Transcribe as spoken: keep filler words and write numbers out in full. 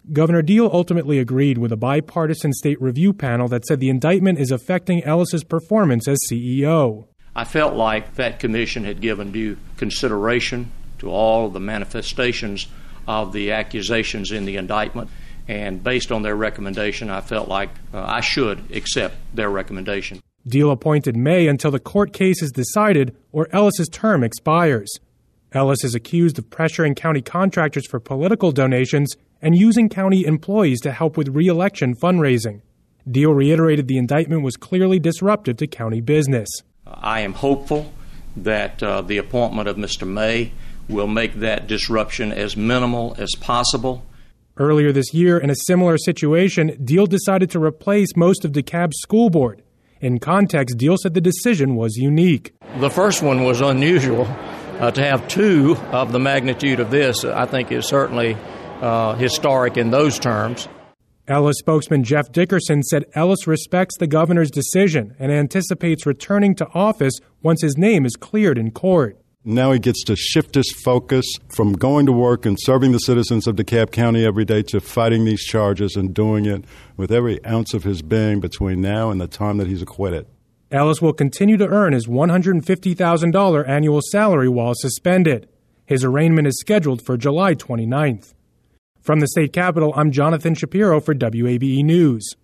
Governor Deal ultimately agreed with a bipartisan state review panel that said the indictment is affecting Ellis's performance as C E O. I felt like that commission had given due consideration to all of the manifestations of the accusations in the indictment, and based on their recommendation, I felt like uh, I should accept their recommendation. Deal appointed May until the court case is decided or Ellis's term expires. Ellis is accused of pressuring county contractors for political donations and using county employees to help with re-election fundraising. Deal reiterated the indictment was clearly disruptive to county business. I am hopeful that uh, the appointment of Mister May will make that disruption as minimal as possible. Earlier this year, in a similar situation, Deal decided to replace most of DeKalb's school board. In context, Deal said the decision was unique. The first one was unusual. Uh, to have two of the magnitude of this, I think, is certainly uh, historic in those terms. Ellis spokesman Jeff Dickerson said Ellis respects the governor's decision and anticipates returning to office once his name is cleared in court. Now he gets to shift his focus from going to work and serving the citizens of DeKalb County every day to fighting these charges and doing it with every ounce of his being between now and the time that he's acquitted. Ellis will continue to earn his one hundred fifty thousand dollars annual salary while suspended. His arraignment is scheduled for July twenty-ninth. From the state capitol, I'm Jonathan Shapiro for W A B E News.